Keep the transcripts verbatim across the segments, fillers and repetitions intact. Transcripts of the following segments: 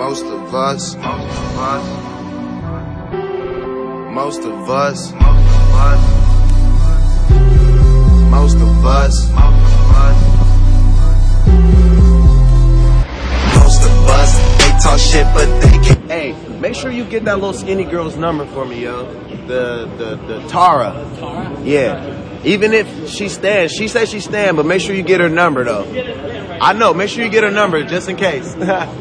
Most of us, most of us, most of us, most of us, most of us, they talk shit but they can't. Hey, make sure you get that little skinny girl's number for me, yo. The, the, the Tara. Tara? Yeah. Even if she stands, she says she stand, but make sure you get her number, though. I know, make sure you get her number, just in case. Most of us,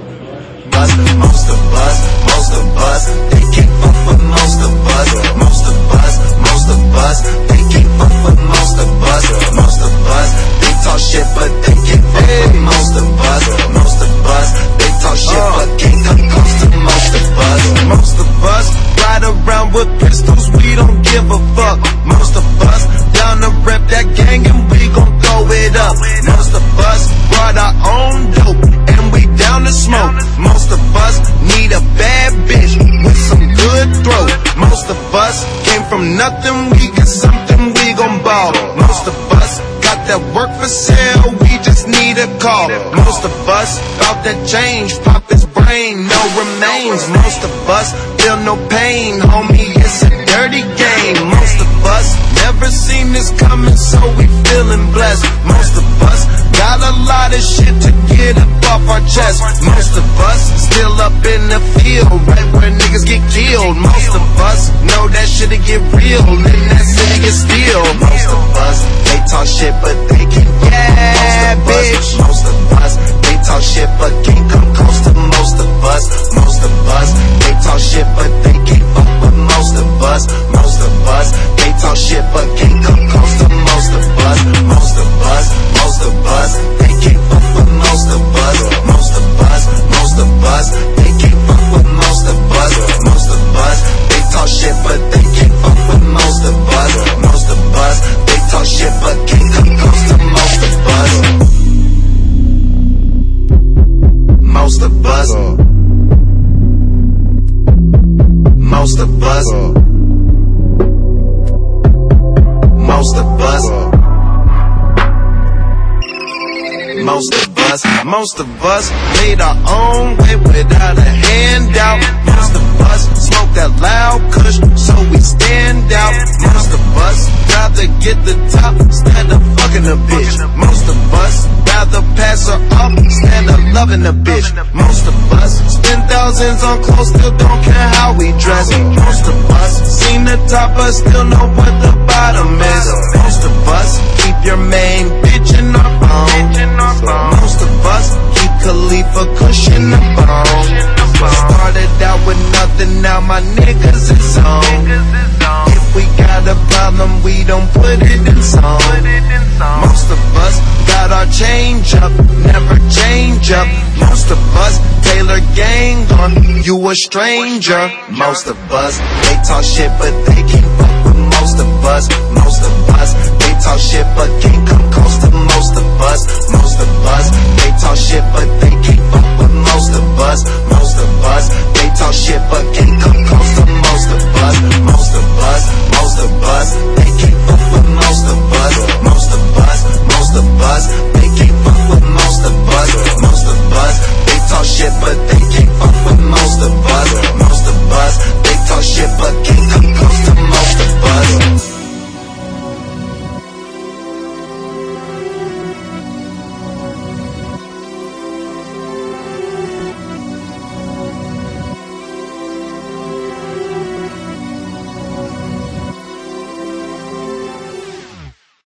most of us, they can't fuck with most of us. Most of us, most of us, they can't fuck with most of us. Most of us, they talk shit but they can't fuck with most of us. Most of us, they talk shit but can't come close to most of us. Most of us ride around with pistols, we don't give a fuck. Most of us down to rep that gang and we gon' throw it up. Most of us brought our own dope and we down to smoke. Most of us need a bad bitch with some good throat. Most of us came from nothing, we got something, we gon' ball. Most of us got that work for sale, we just need a call. Most of us bout that change, pop his brain, no remains. Most of us feel no pain, homie, it's a dirty game. Most of us never seen this coming, so we feeling blessed. Most of us got a lot of shit to get up off our chest. Most of us still up in the field, right where niggas get killed. Most of us know that shit'll get real, and that city get still. Most of us, they talk shit but they can't. Yeah, bitch. Most of us, they talk shit but can't come close to most of us. Most of us, they talk shit but they can't fuck with most of us. Most of us, they talk shit but can't come close to most of us. Most of us, most of us, they can't fuck with most of us. Most of us, most of us, they can't fuck with most of us. Most of us, they talk shit but they can't fuck with most of us. Most of us, they talk shit but can't come close to most of us. Most of us, most of us, most of us, most of us, most of us made our own way without a handout. Most of us smoke that loud kush, so we stand out. Most of us rather get the top instead of fucking a bitch. Most of us rather pass her up instead of loving a bitch. Most of us spend thousands on clothes, still don't care how we dress. Most of us seen the top but still know what the bottom is. Most of us keep your main bitch in our phone. Most of us keep Khalifa cushion the bone. Started out with nothing, now my niggas is on. If we got a problem, we don't put it in song. Most of us got our change up, never change up. Most of us Taylor gang on, you a stranger. Most of us, they talk shit but they can't fuck with most of us. Most of us, they talk shit but can't come close to most of us. Most of